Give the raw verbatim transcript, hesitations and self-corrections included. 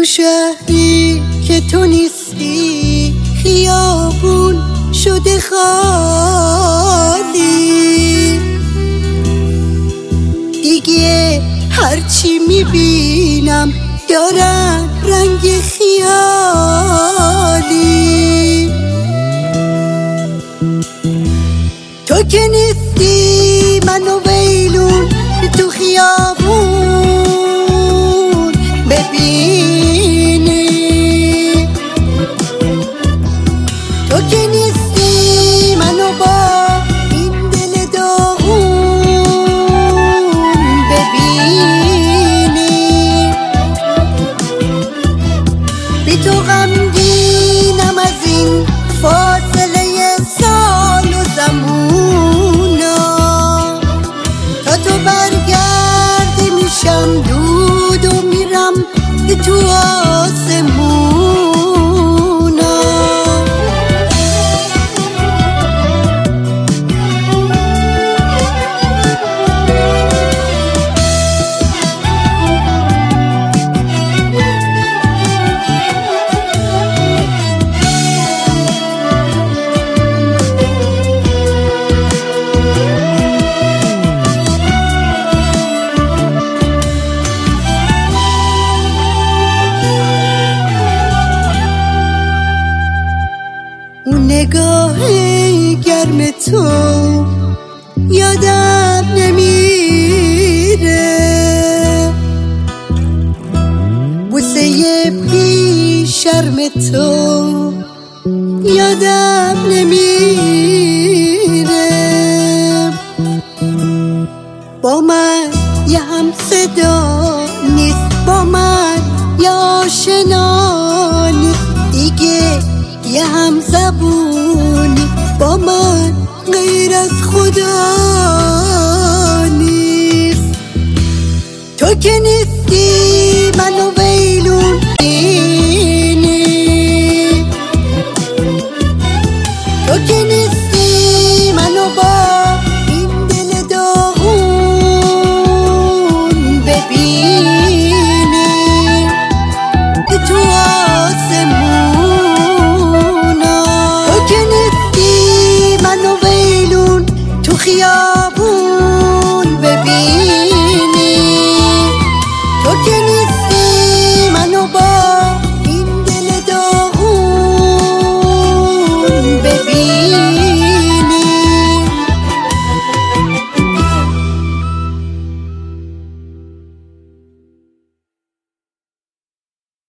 شهری که تو نیستی خیابون شده خالی، دیگه هرچی میبینم دارن رنگ خیالی. تو که نیستی منو ویلون تو خیابون ببینی، تو که نیستی منو با این دل داغون ببینی. بی تو غمگینم از این فاصله سال و زمونا، تا تو برگردی میشم دود و میرم تو آسمونا. نگاه گرم تو یادم نمیره، بوسه بی شرم تو یادم نمیره. با من یه هم صدا نیست، با من یه آشنا نیست، دیگه یه هم زبونی با من غیر از خدا نیست. تو که نیستی منو ویلون بینی، تو که نیستی منو با این دل داغون ببینی تو آسمون. خیاب